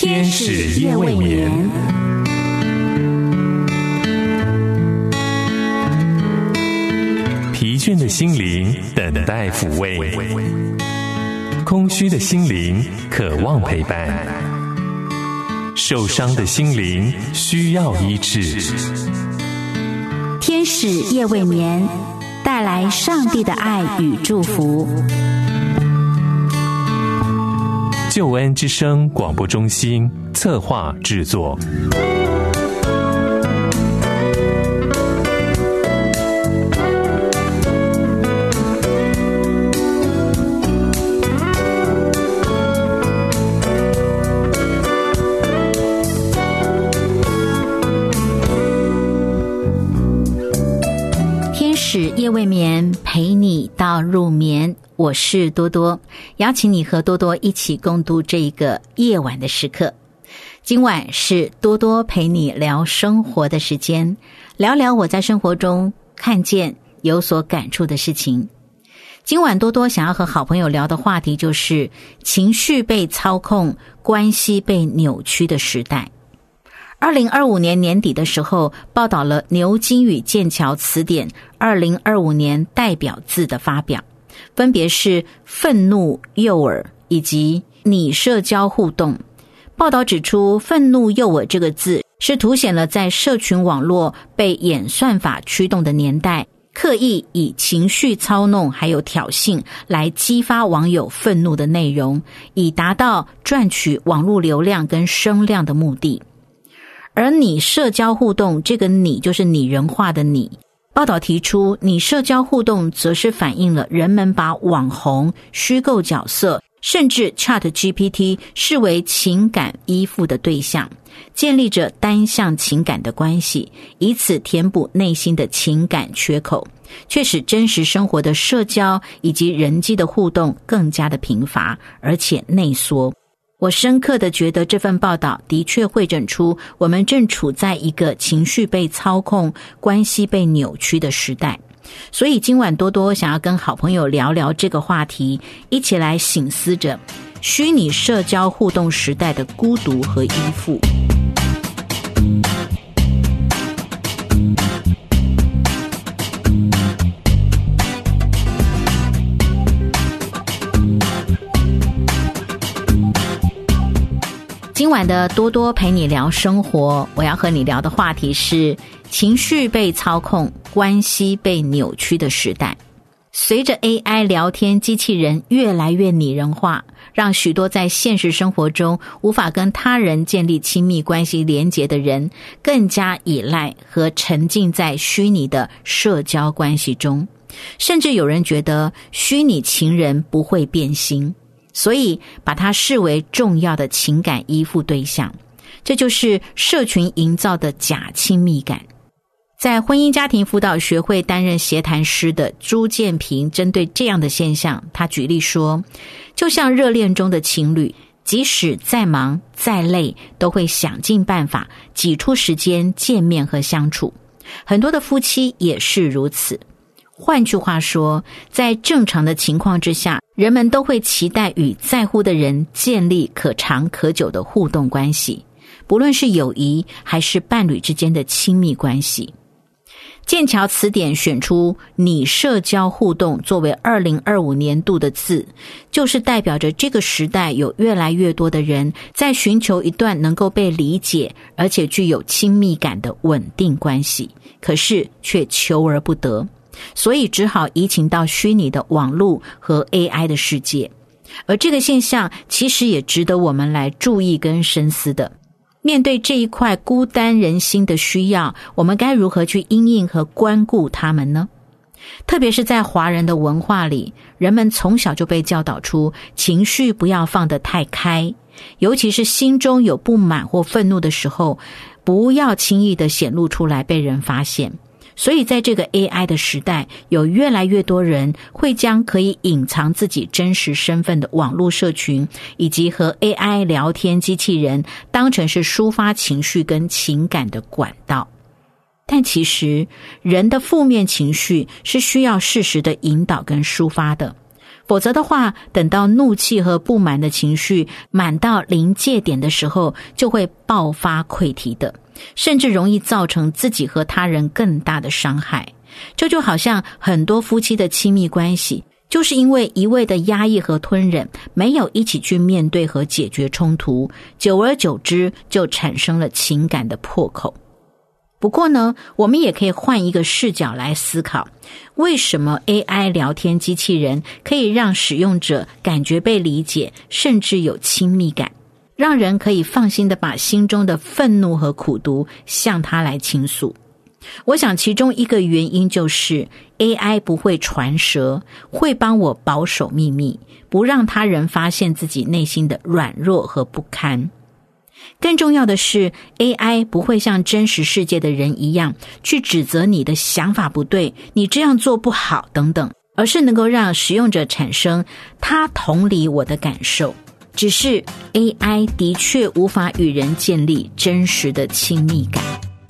天使夜未眠。疲倦的心灵等待抚慰，空虚的心灵渴望陪伴，受伤的心灵需要医治。 天使夜未眠，带来上帝的爱与祝福。 救恩之声广播中心策划制作。 天使夜未眠，陪你到入眠。我是多多，邀请你和多多一起共度这一个夜晚的时刻。今晚是多多陪你聊生活的时间，聊聊我在生活中看见有所感触的事情。今晚多多想要和好朋友聊的话题就是情绪被操控，关系被扭曲的时代。2025年年底的时候，报道了牛津与剑桥词典2025年代表字的发表，分别是愤怒、诱饵以及拟社交互动。报道指出，愤怒诱饵这个字是凸显了在社群网络被演算法驱动的年代，刻意以情绪操弄还有挑衅来激发网友愤怒的内容，以达到赚取网络流量跟声量的目的。而拟社交互动，这个拟就是拟人化的拟。报道提出，拟社交互动则是反映了人们把网红、虚构角色，甚至 ChatGPT 视为情感依附的对象，建立着单向情感的关系，以此填补内心的情感缺口，却使真实生活的社交以及人际的互动更加的贫乏，而且内缩。我深刻地觉得这份报道的确汇整出我们正处在一个情绪被操控、关系被扭曲的时代。所以今晚多多想要跟好朋友聊聊这个话题，一起来省思着虚拟社交互动时代的孤独和依附。今晚的多多陪你聊生活，我要和你聊的话题是情绪被操控，关系被扭曲的时代。随着 AI 聊天机器人越来越拟人化，让许多在现实生活中无法跟他人建立亲密关系连结的人，更加依赖和沉浸在虚拟的社交关系中。甚至有人觉得虚拟情人不会变心，所以把它视为重要的情感依附对象。这就是社群营造的假亲密感。在婚姻家庭辅导学会担任协谈师的朱建平针对这样的现象，他举例说，就像热恋中的情侣，即使再忙再累，都会想尽办法挤出时间见面和相处。很多的夫妻也是如此。换句话说，在正常的情况之下，人们都会期待与在乎的人建立可长可久的互动关系，不论是友谊还是伴侣之间的亲密关系。剑桥词典选出拟社交互动作为2025年度的字，就是代表着这个时代有越来越多的人在寻求一段能够被理解而且具有亲密感的稳定关系，可是却求而不得，所以只好移情到虚拟的网络和 AI 的世界。而这个现象其实也值得我们来注意跟深思的。面对这一块孤单人心的需要，我们该如何去因应和关顾他们呢？特别是在华人的文化里，人们从小就被教导出情绪不要放得太开，尤其是心中有不满或愤怒的时候，不要轻易的显露出来被人发现。所以在这个 AI 的时代，有越来越多人会将可以隐藏自己真实身份的网络社群以及和 AI 聊天机器人当成是抒发情绪跟情感的管道。但其实人的负面情绪是需要适时的引导跟抒发的， 否则的话，等到怒气和不满的情绪满到临界点的时候，就会爆发溃堤的，甚至容易造成自己和他人更大的伤害。这就好像很多夫妻的亲密关系，就是因为一味的压抑和吞忍，没有一起去面对和解决冲突，久而久之就产生了情感的破口。不过呢，我们也可以换一个视角来思考，为什么 AI 聊天机器人可以让使用者感觉被理解，甚至有亲密感，让人可以放心地把心中的愤怒和苦毒向他来倾诉。我想其中一个原因就是 AI 不会传舌，会帮我保守秘密，不让他人发现自己内心的软弱和不堪。更重要的是 AI 不会像真实世界的人一样去指责你的想法不对，你这样做不好等等，而是能够让使用者产生他同理我的感受。只是 AI 的确无法与人建立真实的亲密感。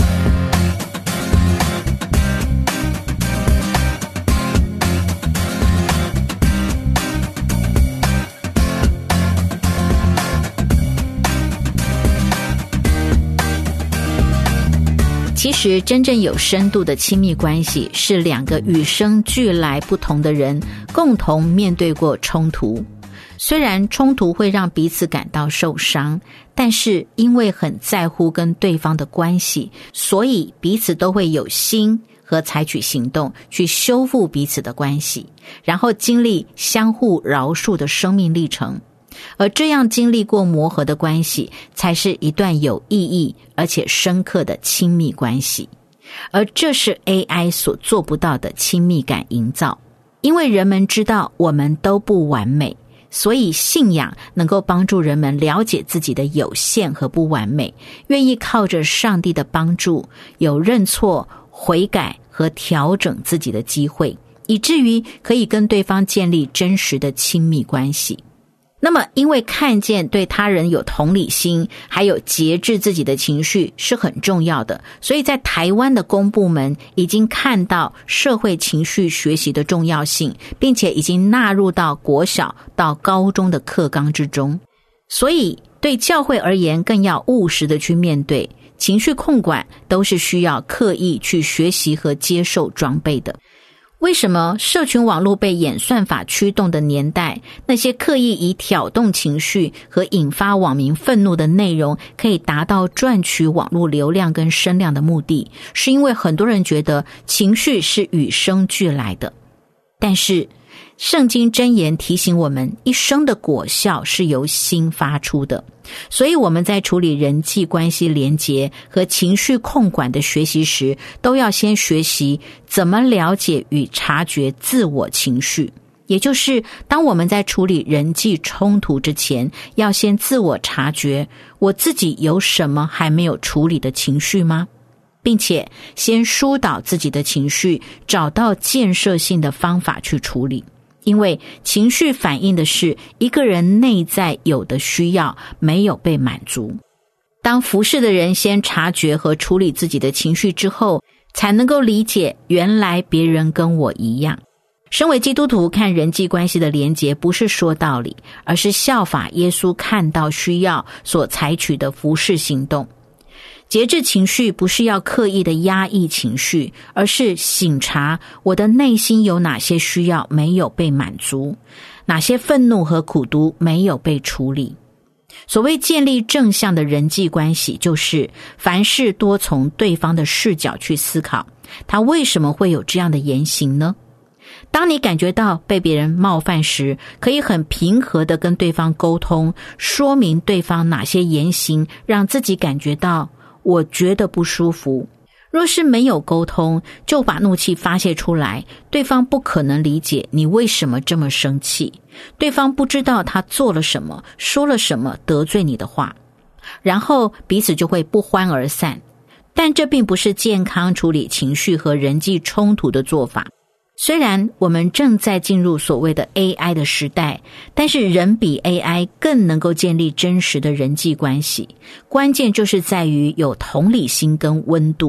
其实真正有深度的亲密关系是两个与生俱来不同的人共同面对过冲突。虽然冲突会让彼此感到受伤，但是因为很在乎跟对方的关系，所以彼此都会有心和采取行动去修复彼此的关系，然后经历相互饶恕的生命历程。而这样经历过磨合的关系，才是一段有意义而且深刻的亲密关系。而这是 AI 所做不到的亲密感营造。因为人们知道我们都不完美，所以信仰能够帮助人们了解自己的有限和不完美，愿意靠着上帝的帮助，有认错、悔改和调整自己的机会，以至于可以跟对方建立真实的亲密关系。那么因为看见对他人有同理心，还有节制自己的情绪是很重要的，所以在台湾的公部门已经看到社会情绪学习的重要性，并且已经纳入到国小到高中的课纲之中。所以对教会而言，更要务实的去面对情绪控管，都是需要刻意去学习和接受装备的。为什么社群网络被演算法驱动的年代，那些刻意以挑动情绪和引发网民愤怒的内容可以达到赚取网络流量跟声量的目的？是因为很多人觉得情绪是与生俱来的。但是圣经箴言提醒我们，一生的果效是由心发出的。所以我们在处理人际关系连结和情绪控管的学习时，都要先学习怎么了解与察觉自我情绪。也就是当我们在处理人际冲突之前，要先自我察觉，我自己有什么还没有处理的情绪吗？并且先疏导自己的情绪，找到建设性的方法去处理。因为情绪反映的是一个人内在有的需要没有被满足。当服侍的人先察觉和处理自己的情绪之后，才能够理解原来别人跟我一样。身为基督徒，看人际关系的连结不是说道理，而是效法耶稣看到需要所采取的服侍行动。节制情绪不是要刻意的压抑情绪，而是省察我的内心有哪些需要没有被满足，哪些愤怒和苦毒没有被处理。所谓建立正向的人际关系，就是凡事多从对方的视角去思考，他为什么会有这样的言行呢？当你感觉到被别人冒犯时，可以很平和地跟对方沟通，说明对方哪些言行让自己感觉到我觉得不舒服。若是没有沟通，就把怒气发泄出来，对方不可能理解你为什么这么生气，对方不知道他做了什么，说了什么得罪你的话，然后彼此就会不欢而散。但这并不是健康处理情绪和人际冲突的做法。虽然我们正在进入所谓的 AI 的时代，但是人比 AI 更能够建立真实的人际关系，关键就是在于有同理心跟温度。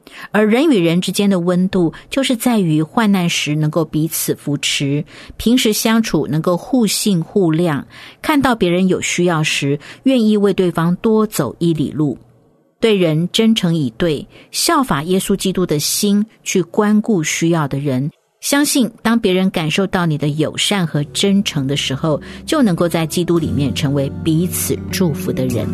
而人与人之间的温度，就是在于患难时能够彼此扶持，平时相处能够互信互谅，看到别人有需要时，愿意为对方多走1里路，对人真诚以对，效法耶稣基督的心去关顾需要的人。相信当别人感受到你的友善和真诚的时候，就能够在基督里面成为彼此祝福的人。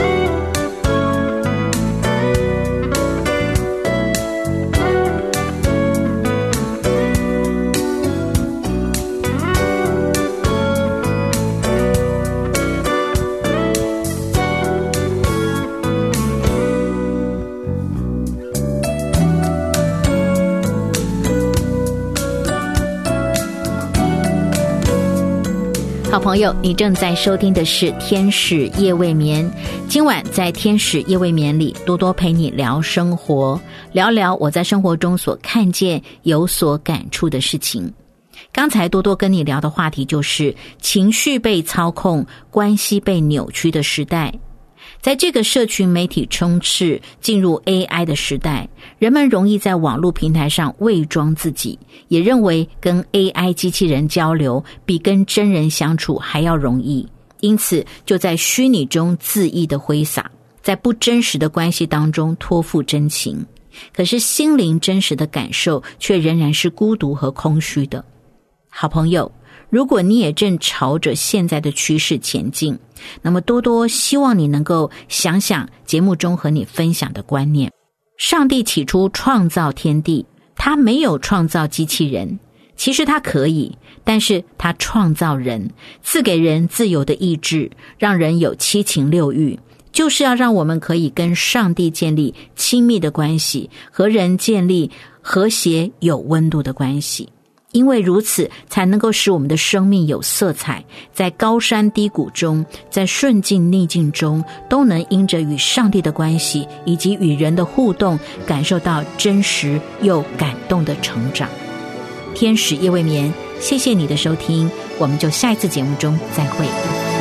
好朋友，你正在收听的是天使夜未眠。今晚在天使夜未眠里，多多陪你聊生活，聊聊我在生活中所看见有所感触的事情。刚才多多跟你聊的话题就是情绪被操控，关系被扭曲的时代。在这个社群媒体充斥进入 AI 的时代，人们容易在网络平台上伪装自己，也认为跟 AI 机器人交流比跟真人相处还要容易，因此就在虚拟中恣意的挥洒，在不真实的关系当中托付真情。可是心灵真实的感受却仍然是孤独和空虚的。好朋友，如果你也正朝着现在的趋势前进，那么多多希望你能够想想节目中和你分享的观念。上帝起初创造天地，他没有创造机器人，其实他可以，但是他创造人，赐给人自由的意志，让人有7情6欲，就是要让我们可以跟上帝建立亲密的关系，和人建立和谐有温度的关系。因为如此才能够使我们的生命有色彩，在高山低谷中，在顺境逆境中，都能因着与上帝的关系以及与人的互动，感受到真实又感动的成长。天使夜未眠，谢谢你的收听，我们就下一次节目中再会。